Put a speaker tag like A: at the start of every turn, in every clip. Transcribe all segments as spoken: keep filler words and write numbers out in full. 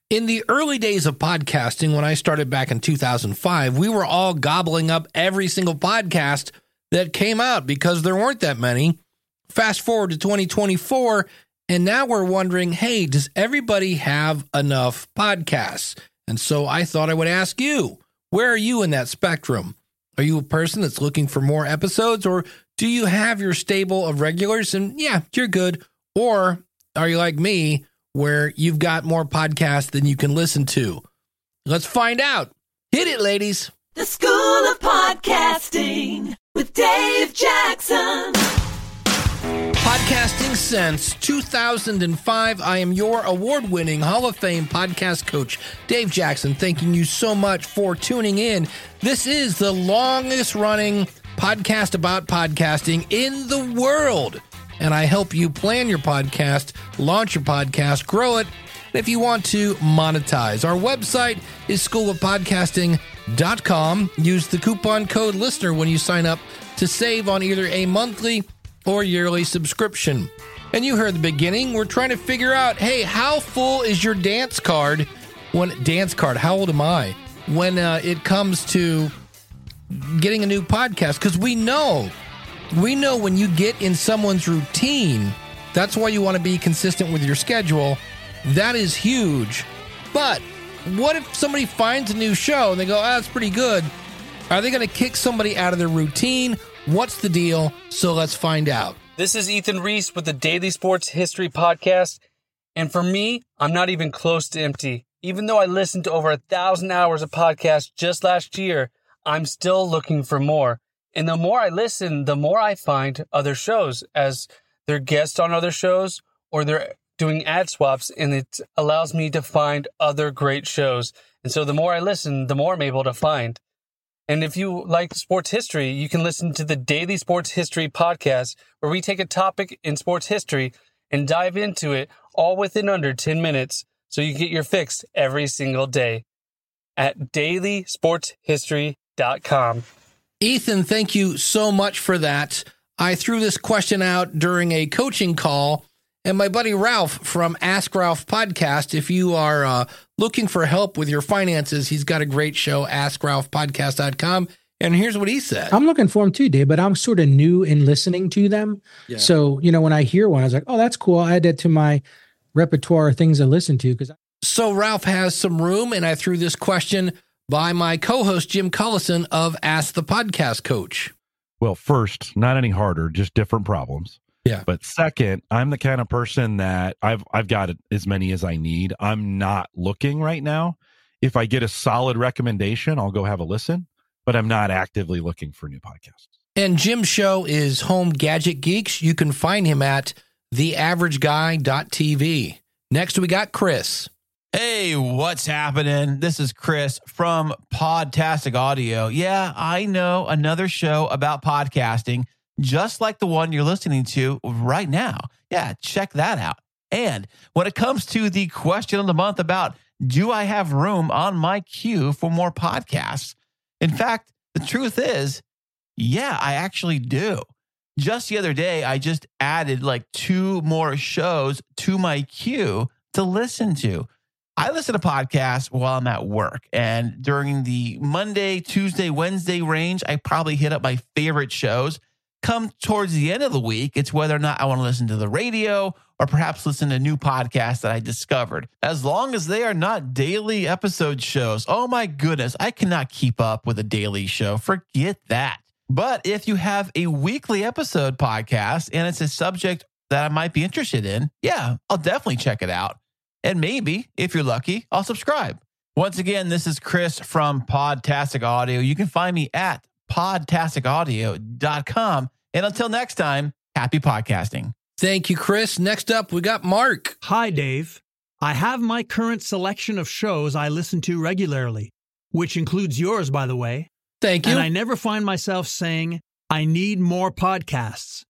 A: In the early days of podcasting, when I started back in two thousand five, we were all gobbling up every single podcast that came out because there weren't that many. Fast forward to twenty twenty-four, and now we're wondering, hey, does everybody have enough podcasts? And so I thought I would ask you, where are you in that spectrum? Are you a person that's looking for more episodes, or do you have your stable of regulars and yeah, you're good? Or are you like me, where you've got more podcasts than you can listen to? Let's find out. Hit it, ladies.
B: The School of Podcasting with Dave Jackson.
A: Podcasting since two thousand five. I am your award-winning Hall of Fame podcast coach, Dave Jackson. Thanking you so much for tuning in. This is the longest-running podcast about podcasting in the world. And I help you plan your podcast, launch your podcast, grow it, and if you want to, monetize. Our website is school of podcasting dot com. Use the coupon code LISTENER when you sign up to save on either a monthly or yearly subscription. And you heard the beginning. We're trying to figure out, hey, how full is your dance card? When dance card, how old am I? When uh, it comes to getting a new podcast, because we know, we know when you get in someone's routine, that's why you want to be consistent with your schedule. That is huge. But what if somebody finds a new show and they go, oh, that's pretty good. Are they going to kick somebody out of their routine? What's the deal? So let's find out.
C: This is Ethan Reese with the Daily Sports History Podcast. And for me, I'm not even close to empty. Even though I listened to over a thousand hours of podcasts just last year, I'm still looking for more. And the more I listen, the more I find other shows as they're guests on other shows or they're doing ad swaps, and it allows me to find other great shows. And so the more I listen, the more I'm able to find. And if you like sports history, you can listen to the Daily Sports History Podcast, where we take a topic in sports history and dive into it all within under ten minutes, so you get your fix every single day at daily sports history dot com.
A: Ethan, thank you so much for that. I threw this question out during a coaching call, and my buddy Ralph from Ask Ralph Podcast, if you are uh, looking for help with your finances, he's got a great show, ask ralph podcast dot com. And here's what he said.
D: I'm looking for them too, Dave, but I'm sort of new in listening to them. Yeah. So, you know, when I hear one, I was like, oh, that's cool. I add that to my repertoire of things I listen to. Cause
A: So Ralph has some room, and I threw this question by my co-host, Jim Collison of Ask the Podcast Coach.
E: Well, first, not any harder, just different problems.
A: Yeah.
E: But second, I'm the kind of person that I've I've got as many as I need. I'm not looking right now. If I get a solid recommendation, I'll go have a listen, but I'm not actively looking for new podcasts.
A: And Jim's show is Home Gadget Geeks. You can find him at the average guy dot t v. Next, we got Chris.
F: Hey, what's happening? This is Chris from Podtastic Audio. Yeah, I know, another show about podcasting, just like the one you're listening to right now. Yeah, check that out. And when it comes to the question of the month about, do I have room on my queue for more podcasts? In fact, the truth is, yeah, I actually do. Just the other day, I just added like two more shows to my queue to listen to. I listen to podcasts while I'm at work, and during the Monday, Tuesday, Wednesday range, I probably hit up my favorite shows. Come towards the end of the week, it's whether or not I want to listen to the radio or perhaps listen to new podcasts that I discovered. As long as they are not daily episode shows, oh my goodness, I cannot keep up with a daily show. Forget that. But if you have a weekly episode podcast and it's a subject that I might be interested in, yeah, I'll definitely check it out. And maybe, if you're lucky, I'll subscribe. Once again, this is Chris from Podtastic Audio. You can find me at podtastic audio dot com. And until next time, happy podcasting.
A: Thank you, Chris. Next up, we got Mark.
G: Hi, Dave. I have my current selection of shows I listen to regularly, which includes yours, by the way.
A: Thank you.
G: And I never find myself saying, I need more podcasts.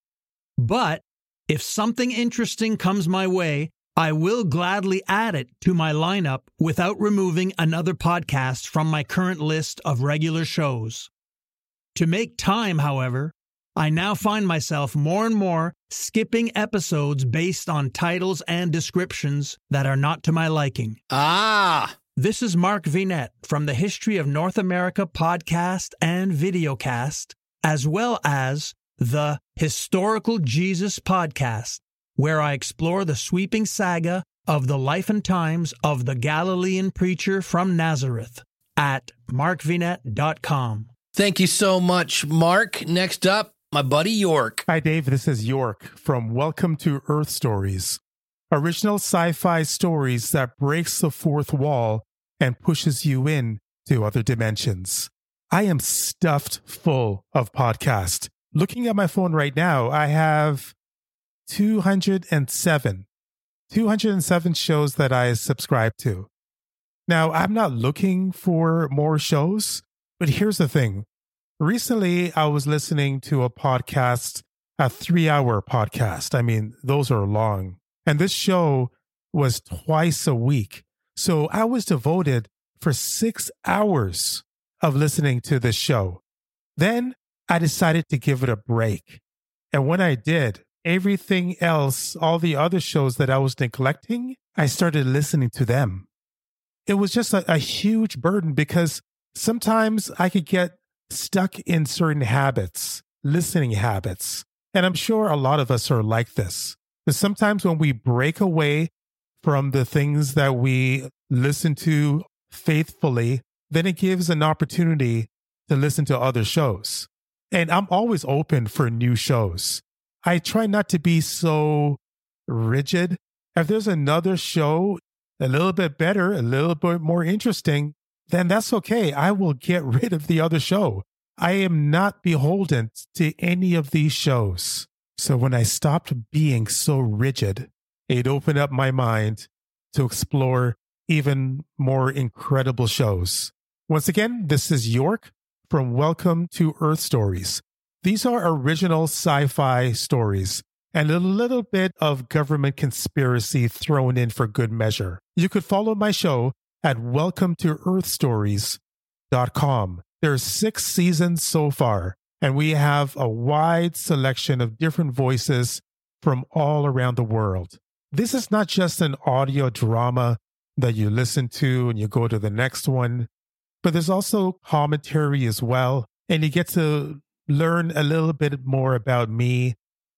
G: But if something interesting comes my way, I will gladly add it to my lineup without removing another podcast from my current list of regular shows. To make time, however, I now find myself more and more skipping episodes based on titles and descriptions that are not to my liking.
A: Ah!
G: This is Mark Vinette from the History of North America podcast and videocast, as well as the Historical Jesus podcast, where I explore the sweeping saga of the life and times of the Galilean preacher from Nazareth at mark vinette dot com.
A: Thank you so much, Mark. Next up, my buddy York.
H: Hi, Dave. This is York from Welcome to Earth Stories, original sci-fi stories that breaks the fourth wall and pushes you in to other dimensions. I am stuffed full of podcasts. Looking at my phone right now, I have two hundred seven, two hundred seven shows that I subscribe to. Now, I'm not looking for more shows, but here's the thing. Recently, I was listening to a podcast, a three-hour podcast. I mean, those are long. And this show was twice a week. So I was devoted for six hours of listening to this show. Then I decided to give it a break. And when I did, everything else, all the other shows that I was neglecting, I started listening to them. It was just a, a huge burden because sometimes I could get stuck in certain habits, listening habits. And I'm sure a lot of us are like this. But sometimes when we break away from the things that we listen to faithfully, then it gives an opportunity to listen to other shows. And I'm always open for new shows. I try not to be so rigid. If there's another show a little bit better, a little bit more interesting, then that's okay. I will get rid of the other show. I am not beholden to any of these shows. So when I stopped being so rigid, it opened up my mind to explore even more incredible shows. Once again, this is York from Welcome to Earth Stories. These are original sci-fi stories and a little bit of government conspiracy thrown in for good measure. You could follow my show at welcome to earth stories dot com. There's six seasons so far, and we have a wide selection of different voices from all around the world. This is not just an audio drama that you listen to and you go to the next one, but there's also commentary as well, and you get to learn a little bit more about me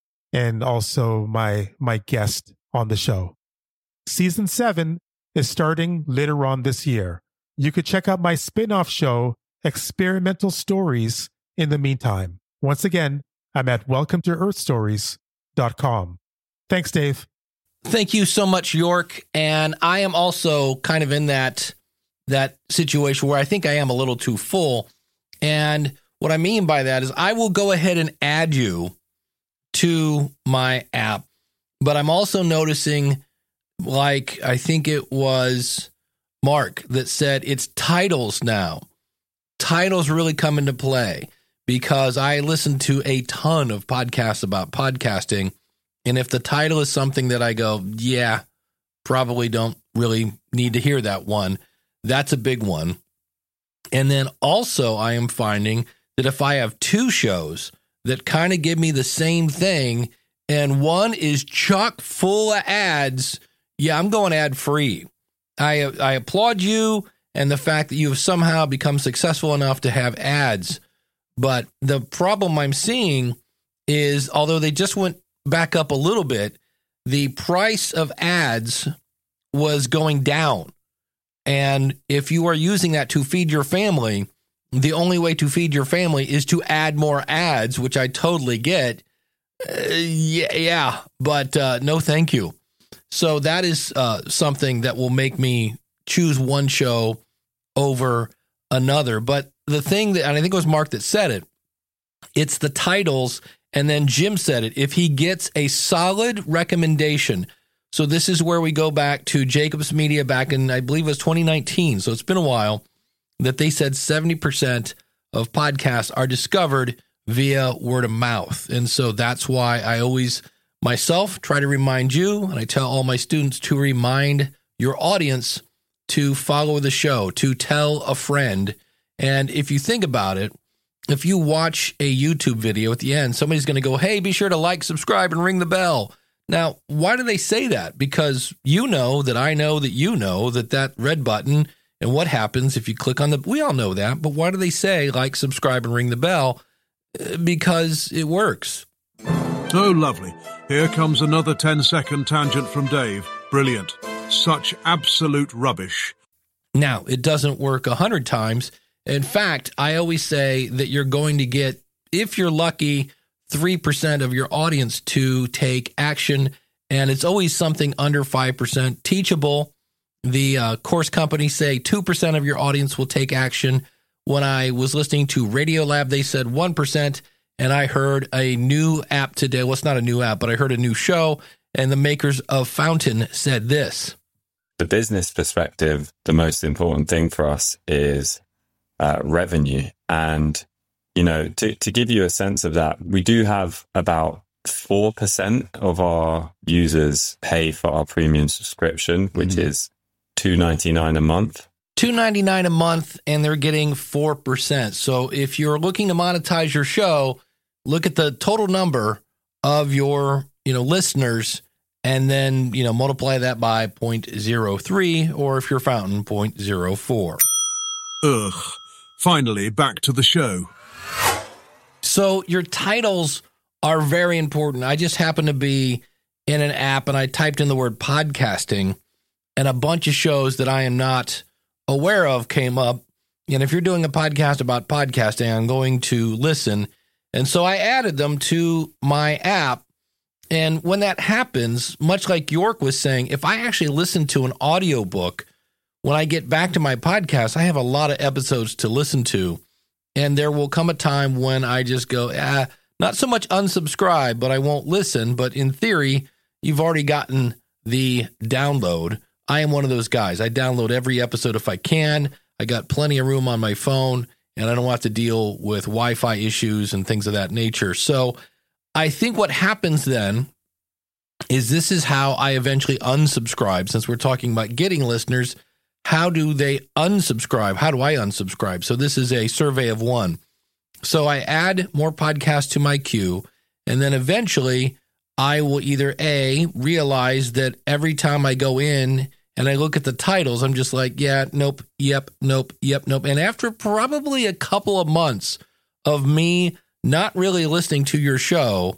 H: and also my my guest on the show. Season seven is starting later on this year. You could check out my spin-off show, Experimental Stories, in the meantime. Once again, I'm at welcome to earth stories dot com. Thanks, Dave.
A: Thank you so much, York. And I am also kind of in that that situation where I think I am a little too full. And what I mean by that is I will go ahead and add you to my app. But I'm also noticing, like, I think it was Mark that said it's titles now. Titles really come into play because I listen to a ton of podcasts about podcasting. And if the title is something that I go, yeah, probably don't really need to hear that one, that's a big one. And then also I am finding that if I have two shows that kind of give me the same thing and one is chock full of ads, yeah, I'm going ad free. I I applaud you and the fact that you have somehow become successful enough to have ads. But the problem I'm seeing is, although they just went back up a little bit, the price of ads was going down. And if you are using that to feed your family, the only way to feed your family is to add more ads, which I totally get. Uh, yeah, yeah, but uh, no thank you. So that is uh, something that will make me choose one show over another. But the thing that, and I think it was Mark that said it, it's the titles. And then Jim said it, if he gets a solid recommendation. So this is where we go back to Jacobs Media back in, I believe it was twenty nineteen. So it's been a while that they said seventy percent of podcasts are discovered via word of mouth. And so that's why I always myself try to remind you, and I tell all my students to remind your audience to follow the show, to tell a friend. And if you think about it, if you watch a YouTube video at the end, somebody's going to go, hey, be sure to like, subscribe, and ring the bell. Now, why do they say that? Because you know that I know that you know that that red button and what happens if you click on the, we all know that, but why do they say like, subscribe, and ring the bell? Because it works.
I: Oh, lovely. Here comes another ten-second tangent from Dave. Brilliant. Such absolute rubbish.
A: Now, it doesn't work a hundred times. In fact, I always say that you're going to get, if you're lucky, three percent of your audience to take action, and it's always something under five percent teachable. The uh, course companies say two percent of your audience will take action. When I was listening to Radiolab, they said one percent, and I heard a new app today. Well, it's not a new app, but I heard a new show, and the makers of Fountain said this.
J: The business perspective, the most important thing for us is uh, revenue. And, you know, to, to give you a sense of that, we do have about four percent of our users pay for our premium subscription, which mm-hmm. is two ninety-nine a month.
A: two ninety-nine a month, and they're getting four percent. So if you're looking to monetize your show, look at the total number of your, you know, listeners, and then, you know, multiply that by zero point zero three, or if you're Fountain, zero point zero four.
I: Ugh. Finally, back to the show.
A: So your titles are very important. I just happened to be in an app, and I typed in the word podcasting, and a bunch of shows that I am not aware of came up. And if you're doing a podcast about podcasting, I'm going to listen. And so I added them to my app. And when that happens, much like York was saying, if I actually listen to an audiobook, when I get back to my podcast, I have a lot of episodes to listen to. And there will come a time when I just go, ah, not so much unsubscribe, but I won't listen. But in theory, you've already gotten the download. I am one of those guys. I download every episode if I can. I got plenty of room on my phone, and I don't have to deal with Wi-Fi issues and things of that nature. So I think what happens then is this is how I eventually unsubscribe. Since we're talking about getting listeners, how do they unsubscribe? How do I unsubscribe? So this is a survey of one. So I add more podcasts to my queue, and then eventually I will either A, realize that every time I go in and I look at the titles, I'm just like, yeah, nope, yep, nope, yep, nope. And after probably a couple of months of me not really listening to your show,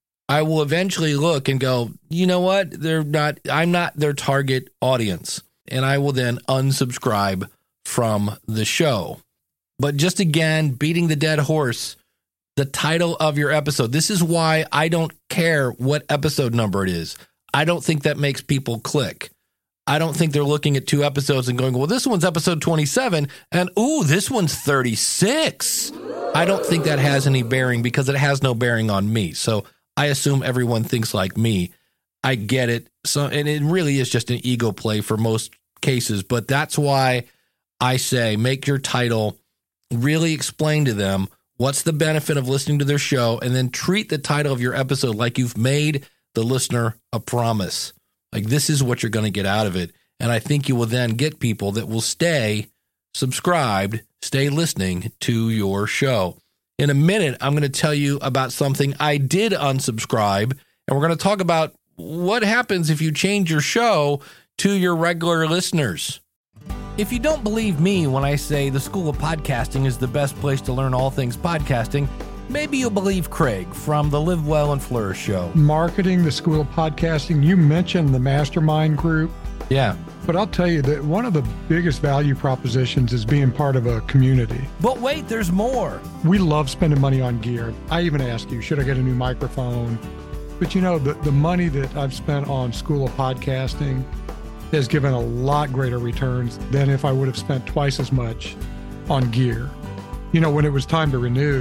A: I will eventually look and go, you know what? They're not, I'm not their target audience. And I will then unsubscribe from the show. But just again, beating the dead horse, the title of your episode. This is why I don't care what episode number it is. I don't think that makes people click. I don't think they're looking at two episodes and going, well, this one's episode twenty-seven, and ooh, this one's thirty-six. I don't think that has any bearing because it has no bearing on me. So I assume everyone thinks like me. I get it. So, and it really is just an ego play for most cases, but that's why I say make your title, really explain to them what's the benefit of listening to their show, and then treat the title of your episode like you've made the listener a promise. Like, this is what you're going to get out of it. And I think you will then get people that will stay subscribed, stay listening to your show. In a minute, I'm going to tell you about something I did unsubscribe, and we're going to talk about what happens if you change your show to your regular listeners. If you don't believe me when I say the School of Podcasting is the best place to learn all things podcasting, maybe you'll believe Craig from the Live Well and Flourish show.
K: Marketing the School of Podcasting, you mentioned the mastermind group.
A: Yeah.
K: But I'll tell you that one of the biggest value propositions is being part of a community.
A: But wait, there's more.
K: We love spending money on gear. I even ask you, should I get a new microphone? But you know, the, the money that I've spent on School of Podcasting has given a lot greater returns than if I would have spent twice as much on gear. You know, when it was time to renew,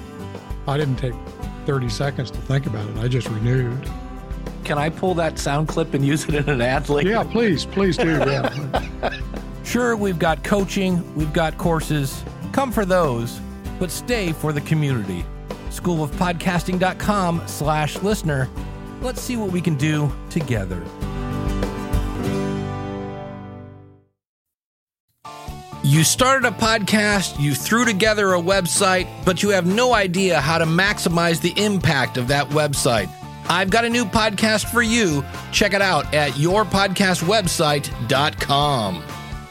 K: I didn't take thirty seconds to think about it. I just renewed.
A: Can I pull that sound clip and use it in an ad later?
K: Yeah, please, please do. Yeah.
A: Sure, we've got coaching, we've got courses. Come for those, but stay for the community. schoolofpodcasting.com slash listener. Let's see what we can do together. You started a podcast, you threw together a website, but you have no idea how to maximize the impact of that website. I've got a new podcast for you. Check it out at your podcast website dot com.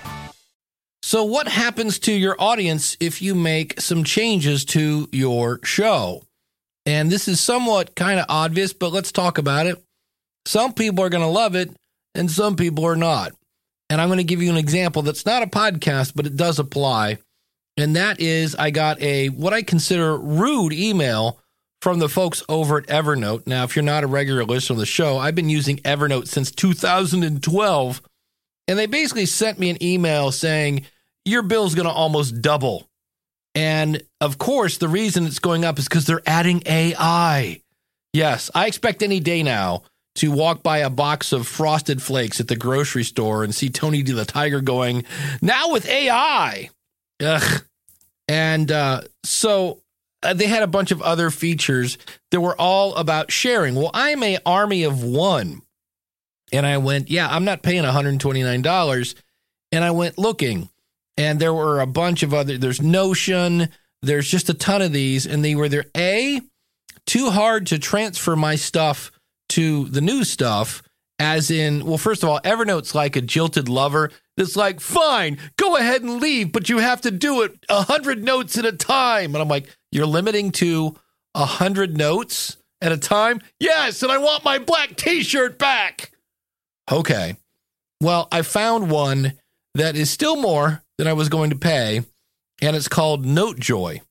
A: So what happens to your audience if you make some changes to your show? And this is somewhat kind of obvious, but let's talk about it. Some people are going to love it, and some people are not. And I'm going to give you an example that's not a podcast, but it does apply. And that is, I got a what I consider rude email from the folks over at Evernote. Now, if you're not a regular listener of the show, I've been using Evernote since two thousand twelve. And they basically sent me an email saying, your bill's going to almost double. And of course, the reason it's going up is because they're adding A I. Yes, I expect any day now to walk by a box of Frosted Flakes at the grocery store and see Tony D. the Tiger going, now with A I. Ugh. And uh, so uh, they had a bunch of other features that were all about sharing. Well, I'm an army of one. And I went, yeah, I'm not paying one hundred twenty-nine dollars. And I went looking. And there were a bunch of other, there's Notion, there's just a ton of these. And they were either A, too hard to transfer my stuff to the new stuff, as in, well, first of all, Evernote's like a jilted lover that's like, fine, go ahead and leave, but you have to do it one hundred notes at a time. And I'm like, you're limiting to one hundred notes at a time? Yes, and I want my black t-shirt back. Okay. Well, I found one that is still more than I was going to pay, and it's called NoteJoy.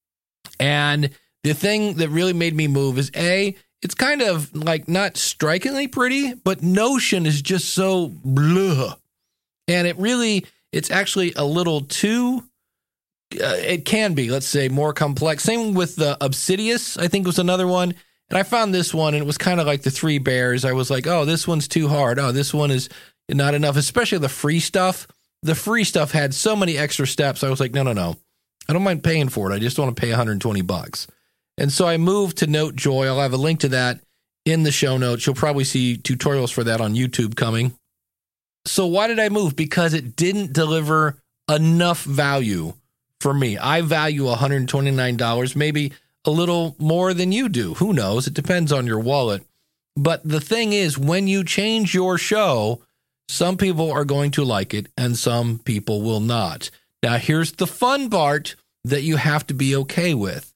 A: And the thing that really made me move is, A, it's kind of like not strikingly pretty, but Notion is just so blah. And it really, it's actually a little too, uh, it can be, let's say, more complex. Same with the Obsidious, I think was another one. And I found this one, and it was kind of like the Three Bears. I was like, oh, this one's too hard. Oh, this one is not enough, especially the free stuff. The free stuff had so many extra steps. I was like, no, no, no. I don't mind paying for it. I just want to pay one hundred twenty bucks. And so I moved to NoteJoy. I'll have a link to that in the show notes. You'll probably see tutorials for that on YouTube coming. So why did I move? Because it didn't deliver enough value for me. I value one hundred twenty-nine dollars, maybe a little more than you do. Who knows? It depends on your wallet. But the thing is, when you change your show, some people are going to like it and some people will not. Now, here's the fun part that you have to be okay with.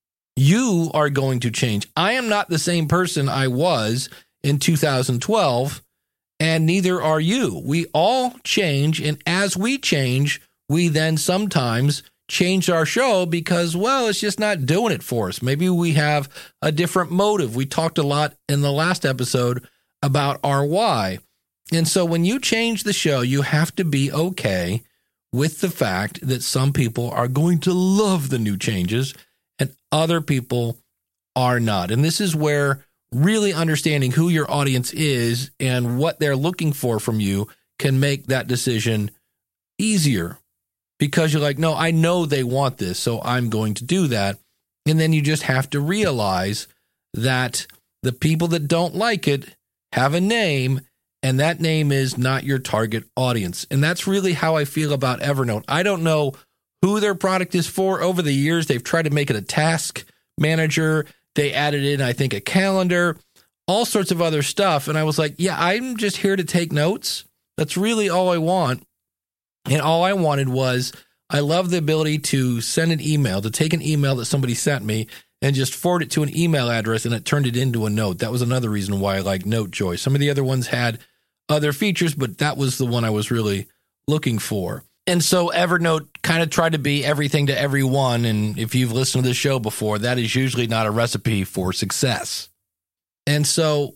A: You are going to change. I am not the same person I was in two thousand twelve, and neither are you. We all change, and as we change, we then sometimes change our show because, well, it's just not doing it for us. Maybe we have a different motive. We talked a lot in the last episode about our why. And so when you change the show, you have to be okay with the fact that some people are going to love the new changes and other people are not. And this is where really understanding who your audience is and what they're looking for from you can make that decision easier, because you're like, no, I know they want this, so I'm going to do that. And then you just have to realize that the people that don't like it have a name, and that name is not your target audience. And that's really how I feel about Evernote. I don't know who their product is for. Over the years, they've tried to make it a task manager. They added in, I think, a calendar, all sorts of other stuff. And I was like, yeah, I'm just here to take notes. That's really all I want. And all I wanted was, I love the ability to send an email, to take an email that somebody sent me and just forward it to an email address, and it turned it into a note. That was another reason why I like NoteJoy. Some of the other ones had other features, but that was the one I was really looking for. And so Evernote kind of tried to be everything to everyone. And if you've listened to this show before, that is usually not a recipe for success. And so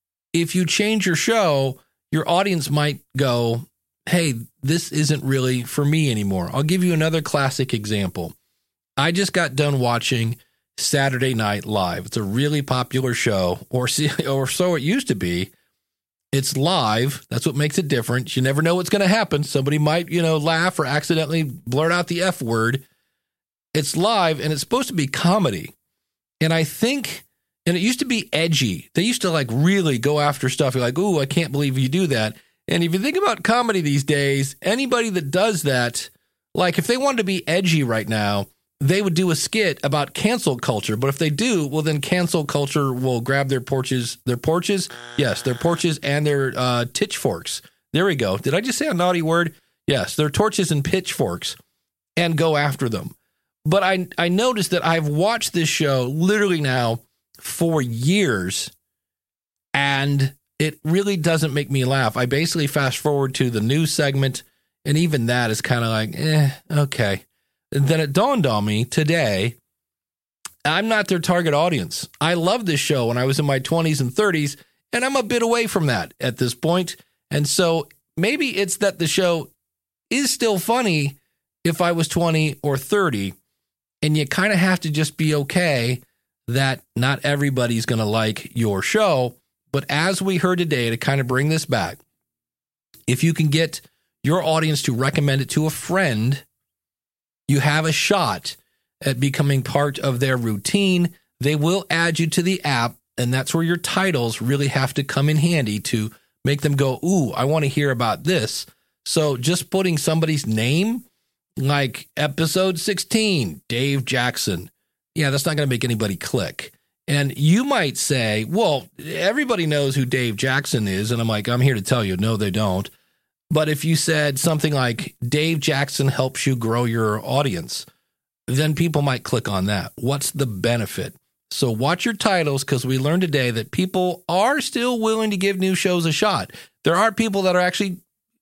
A: if you change your show, your audience might go, hey, this isn't really for me anymore. I'll give you another classic example. I just got done watching Saturday Night Live. It's a really popular show, or or so it used to be. It's live. That's what makes it different. You never know what's going to happen. Somebody might, you know, laugh or accidentally blurt out the F word. It's live, and it's supposed to be comedy. And I think, and it used to be edgy. They used to like really go after stuff. You're like, ooh, I can't believe you do that. And if you think about comedy these days, anybody that does that, Like if they wanted to be edgy right now, they would do a skit about cancel culture. But if they do, well, then cancel culture will grab their porches, their porches. Yes, their porches and their uh, pitchforks. There we go. Did I just say a naughty word? Yes, their torches and pitchforks and go after them. But I, I noticed that I've watched this show literally now for years, and it really doesn't make me laugh. I basically fast forward to the news segment, and even that is kind of like, eh, okay. And then it dawned on me today, I'm not their target audience. I loved this show when I was in my twenties and thirties, and I'm a bit away from that at this point. And so maybe it's that the show is still funny if I was twenty or thirty, and you kind of have to just be okay that not everybody's going to like your show. But as we heard today, to kind of bring this back, if you can get your audience to recommend it to a friend, you have a shot at becoming part of their routine. They will add you to the app, and that's where your titles really have to come in handy to make them go, ooh, I want to hear about this. So just putting somebody's name, like episode sixteen, Dave Jackson, yeah, that's not going to make anybody click. And you might say, well, everybody knows who Dave Jackson is. And I'm like, I'm here to tell you, no, they don't. But if you said something like Dave Jackson helps you grow your audience, then people might click on that. What's the benefit? So watch your titles, because we learned today that people are still willing to give new shows a shot. There are people that are actually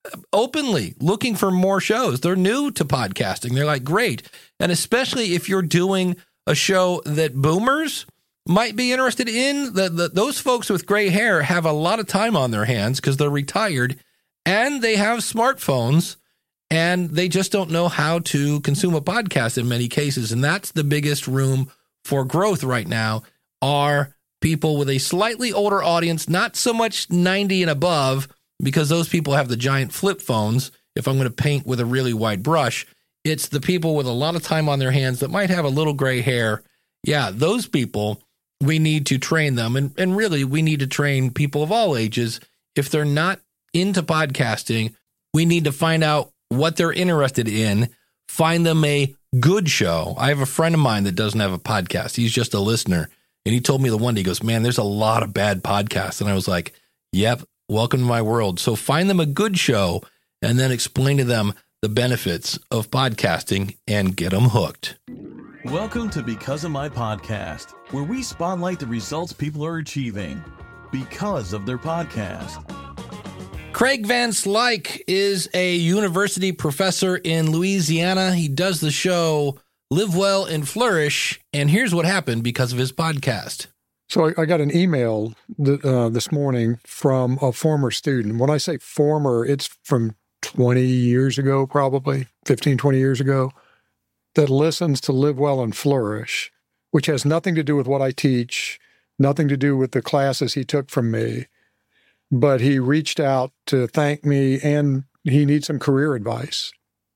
A: openly looking for more shows. They're new to podcasting. They're like, great. And especially if you're doing a show that boomers might be interested in, the, the, those folks with gray hair have a lot of time on their hands because they're retired and they have smartphones and they just don't know how to consume a podcast in many cases. And that's the biggest room for growth right now, are people with a slightly older audience, not so much ninety and above, because those people have the giant flip phones. If I'm going to paint with a really wide brush, it's the people with a lot of time on their hands that might have a little gray hair. Yeah, those people, we need to train them. And, and really, we need to train people of all ages. If they're not into podcasting, we need to find out what they're interested in, find them a good show. I have a friend of mine that doesn't have a podcast. He's just a listener. And he told me the one day, he goes, man, there's a lot of bad podcasts. And I was like, yep, welcome to my world. So find them a good show and then explain to them the benefits of podcasting and get them hooked.
L: Welcome to Because of My Podcast, where we spotlight the results people are achieving because of their podcast.
A: Craig Van Slyke is a university professor in Louisiana. He does the show Live Well and Flourish, and here's what happened because of his podcast.
K: So I, I got an email th- uh, this morning from a former student. When I say former, it's from twenty years ago, probably fifteen, twenty years ago, that listens to Live Well and Flourish, which has nothing to do with what I teach, nothing to do with the classes he took from me. But he reached out to thank me, and he needs some career advice.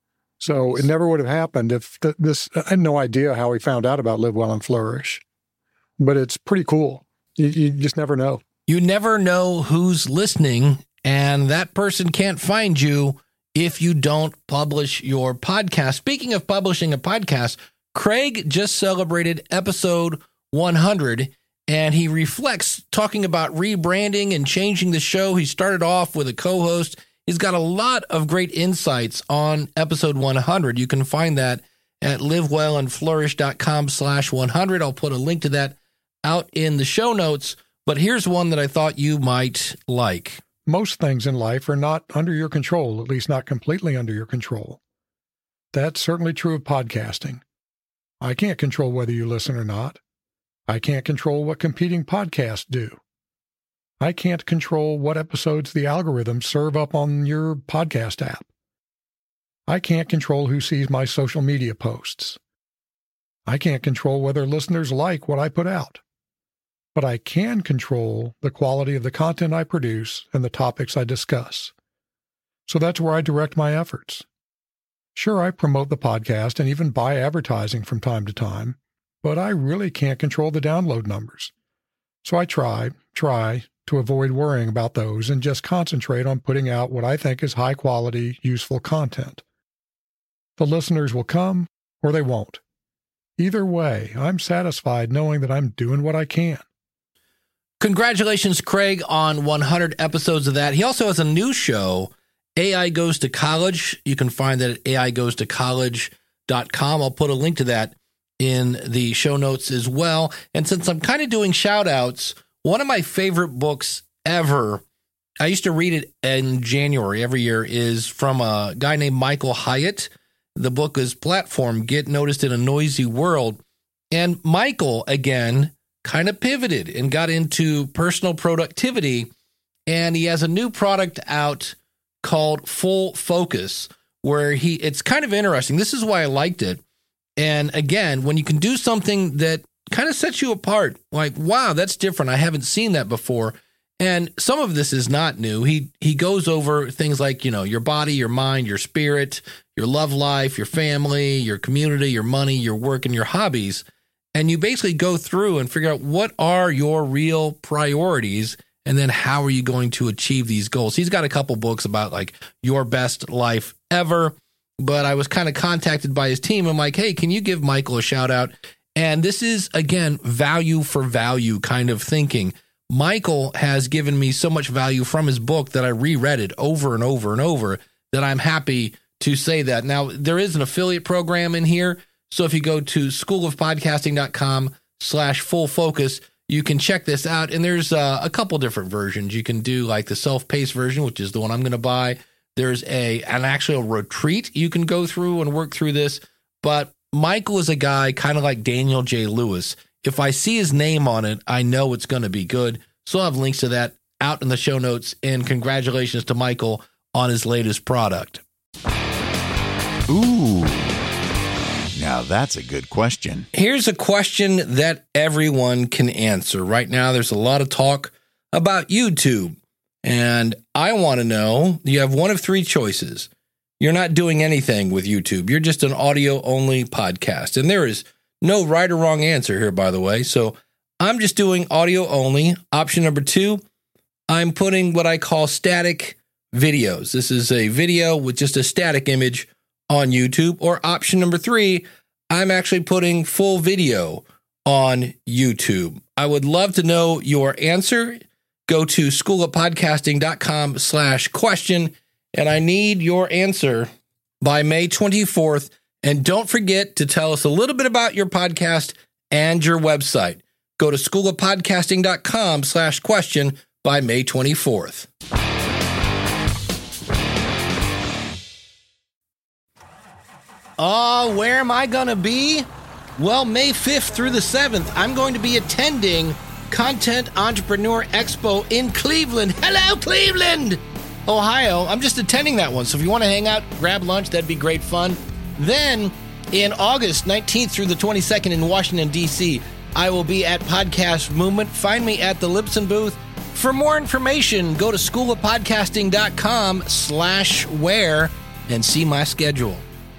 K: So it never would have happened if th- this, I had no idea how he found out about Live Well and Flourish, but it's pretty cool. You, you just never know.
A: You never know who's listening, and that person can't find you if you don't publish your podcast. Speaking of publishing a podcast, Craig just celebrated episode one hundred, and he reflects talking about rebranding and changing the show. He started off with a co-host. He's got a lot of great insights on episode one hundred. You can find that at livewellandflourish.com slash 100. I'll put a link to that out in the show notes, but here's one that I thought you might like.
K: Most things in life are not under your control, at least not completely under your control. That's certainly true of podcasting. I can't control whether you listen or not. I can't control what competing podcasts do. I can't control what episodes the algorithms serve up on your podcast app. I can't control who sees my social media posts. I can't control whether listeners like what I put out. But I can control the quality of the content I produce and the topics I discuss. So that's where I direct my efforts. Sure, I promote the podcast and even buy advertising from time to time, but I really can't control the download numbers. So I try, try to avoid worrying about those and just concentrate on putting out what I think is high-quality, useful content. The listeners will come or they won't. Either way, I'm satisfied knowing that I'm doing what I can.
A: Congratulations, Craig, on one hundred episodes of that. He also has a new show, A I Goes to College. You can find that at A I goes to college dot com. I'll put a link to that in the show notes as well. And since I'm kind of doing shout outs, one of my favorite books ever, I used to read it in January every year, is from a guy named Michael Hyatt. The book is Platform, Get Noticed in a Noisy World. And Michael, again, kind of pivoted and got into personal productivity. And he has a new product out called Full Focus, where he, it's kind of interesting. This is why I liked it. And again, when you can do something that kind of sets you apart, like, wow, that's different. I haven't seen that before. And some of this is not new. He he goes over things like, you know, your body, your mind, your spirit, your love life, your family, your community, your money, your work, and your hobbies. And you basically go through and figure out what are your real priorities, and then how are you going to achieve these goals. He's got a couple books about like your best life ever, but I was kind of contacted by his team. I'm like, hey, can you give Michael a shout out? And this is, again, value for value kind of thinking. Michael has given me so much value from his book that I reread it over and over and over that I'm happy to say that. Now, there is an affiliate program in here. So if you go to schoolofpodcasting.com slash full focus, you can check this out. And there's uh, a couple different versions. You can do like the self-paced version, which is the one I'm going to buy. There's a an actual retreat you can go through and work through this. But Michael is a guy kind of like Daniel J. Lewis. If I see his name on it, I know it's going to be good. So I'll have links to that out in the show notes. And congratulations to Michael on his latest product.
M: Ooh, now that's a good question.
A: Here's a question that everyone can answer. Right now, there's a lot of talk about YouTube. And I want to know, you have one of three choices. You're not doing anything with YouTube. You're just an audio-only podcast. And there is no right or wrong answer here, by the way. So I'm just doing audio only. Option number two, I'm putting what I call static videos. This is a video with just a static image on YouTube. Or option number three, I'm actually putting full video on YouTube. I would love to know your answer. Go to schoolofpodcasting.com slash question. And I need your answer by May twenty-fourth. And don't forget to tell us a little bit about your podcast and your website. Go to schoolofpodcasting.com slash question by May twenty-fourth. Oh, where am I going to be? Well, May fifth through the seventh, I'm going to be attending Content Entrepreneur Expo in Cleveland. Hello, Cleveland, Ohio. I'm just attending that one. So if you want to hang out, grab lunch, that'd be great fun. Then in August nineteenth through the twenty-second in Washington, D C, I will be at Podcast Movement. Find me at the Libsyn booth. For more information, go to schoolofpodcasting.com slash where and see my schedule.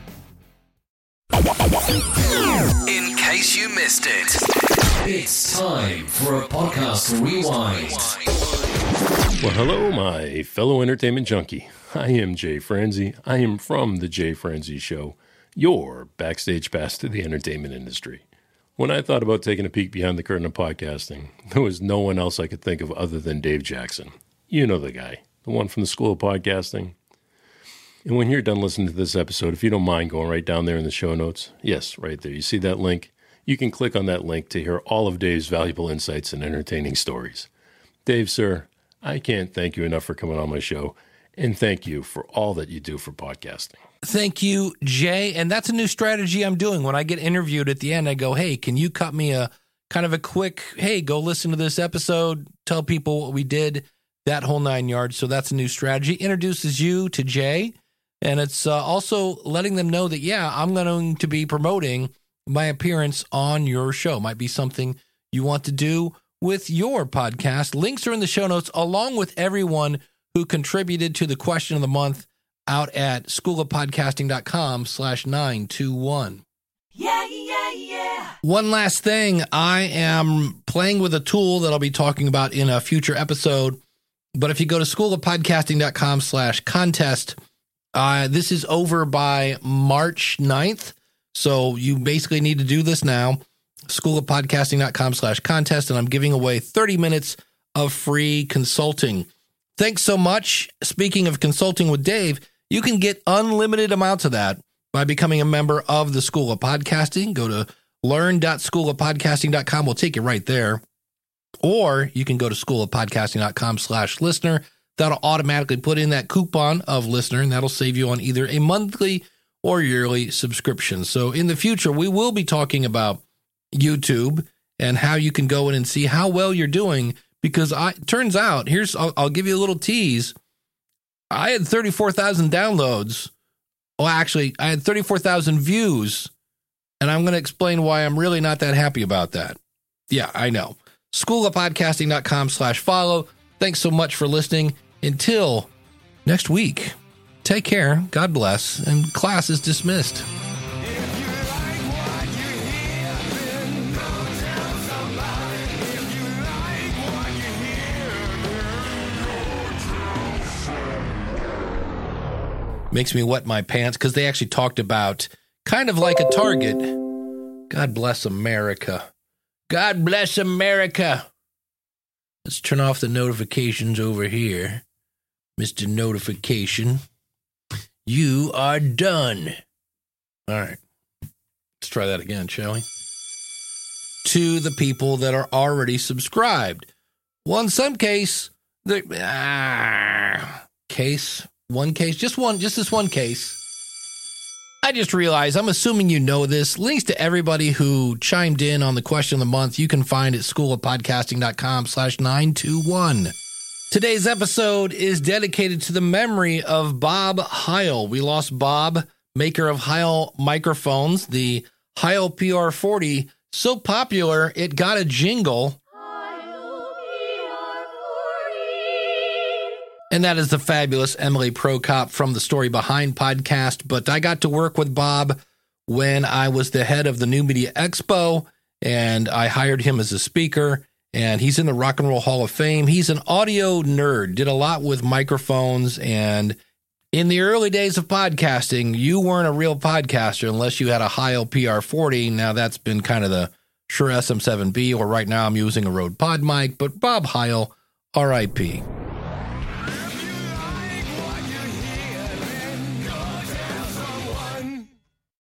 N: In case you missed it, it's time for a podcast rewind.
O: Well, hello, my fellow entertainment junkie. I am Jay Franzi. I am from The Jay Franzi Show, your backstage pass to the entertainment industry. When I thought about taking a peek behind the curtain of podcasting, there was no one else I could think of other than Dave Jackson. You know the guy, the one from the School of Podcasting. And when you're done listening to this episode, if you don't mind going right down there in the show notes, yes, right there, you see that link? You can click on that link to hear all of Dave's valuable insights and entertaining stories. Dave, sir, I can't thank you enough for coming on my show, and thank you for all that you do for podcasting.
A: Thank you, Jay. And that's a new strategy I'm doing. When I get interviewed at the end, I go, hey, can you cut me a kind of a quick, hey, go listen to this episode, tell people what we did, that whole nine yards. So that's a new strategy. Introduces you to Jay. And it's uh, also letting them know that, yeah, I'm going to be promoting my appearance on your show. Might be something you want to do with your podcast. Links are in the show notes, along with everyone who contributed to the question of the month out at schoolofpodcasting.com slash 921.
B: Yeah, yeah, yeah.
A: One last thing. I am playing with a tool that I'll be talking about in a future episode. But if you go to schoolofpodcasting.com slash contest, Uh, this is over by March ninth. So you basically need to do this now. schoolofpodcasting.com slash contest. And I'm giving away thirty minutes of free consulting. Thanks so much. Speaking of consulting with Dave, you can get unlimited amounts of that by becoming a member of the School of Podcasting. Go to learn dot school of podcasting dot com. We'll take you right there. Or you can go to schoolofpodcasting.com slash listener. That'll automatically put in that coupon of listener, and that'll save you on either a monthly or yearly subscription. So in the future, we will be talking about YouTube and how you can go in and see how well you're doing, because I turns out, here's, I'll, I'll give you a little tease. I had thirty-four thousand downloads. Well, actually, I had thirty-four thousand views, and I'm going to explain why I'm really not that happy about that. Yeah, I know. schoolofpodcasting.com slash follow. Thanks so much for listening. Until next week, take care, God bless, and class is dismissed. Makes me wet my pants because they actually talked about kind of like a Target. God bless America. God bless America. Let's turn off the notifications over here. Mister Notification, you are done. All right. Let's try that again, shall we? To the people that are already subscribed. Well, in some case, the ah, case, one case, just one, just this one case. I just realized, I'm assuming you know this. Links to everybody who chimed in on the question of the month you can find at schoolofpodcasting.com slash 921. Today's episode is dedicated to the memory of Bob Heil. We lost Bob, maker of Heil microphones, the Heil P R forty, so popular it got a jingle. And that is the fabulous Emily Prokop from the Story Behind podcast. But I got to work with Bob when I was the head of the New Media Expo, and I hired him as a speaker, and he's in the Rock and Roll Hall of Fame. He's an audio nerd, did a lot with microphones, and in the early days of podcasting, you weren't a real podcaster unless you had a Heil P R forty. Now that's been kind of the Shure S M seven B, or right now I'm using a Rode Pod mic, but Bob Heil, R I P